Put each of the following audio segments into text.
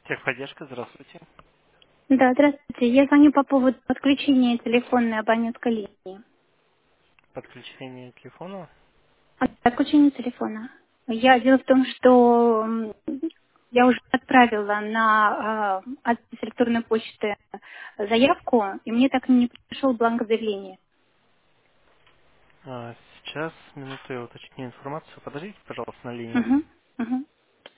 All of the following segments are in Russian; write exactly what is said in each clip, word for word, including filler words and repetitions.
Техподдержка, здравствуйте. Да, здравствуйте. Я звоню по поводу подключения телефонной абонентской линии. Подключение телефона. А, Подключение телефона. Я дело в том, что м, я уже отправила на а, адрес электронной почты заявку, и мне так и не пришел бланк заявления. А, Сейчас, минуту, я уточню информацию. Подождите, пожалуйста, на линии. Угу, угу.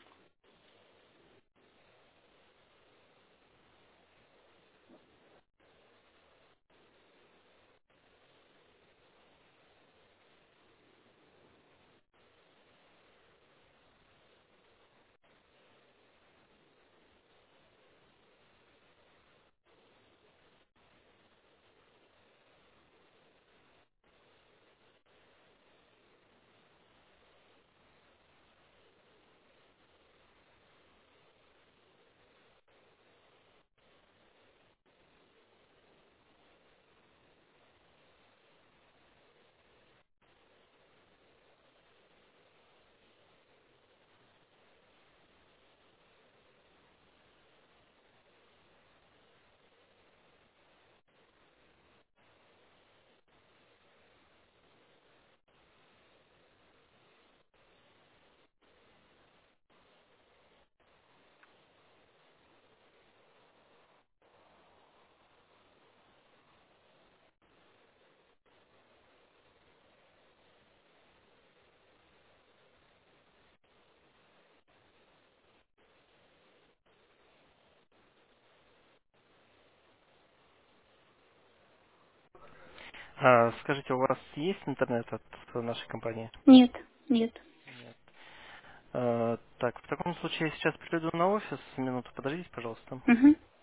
А, Скажите, у вас есть интернет от нашей компании? Нет, нет. Нет. А, Так, в таком случае я сейчас приду на офис. Минуту, подождите, пожалуйста. Угу.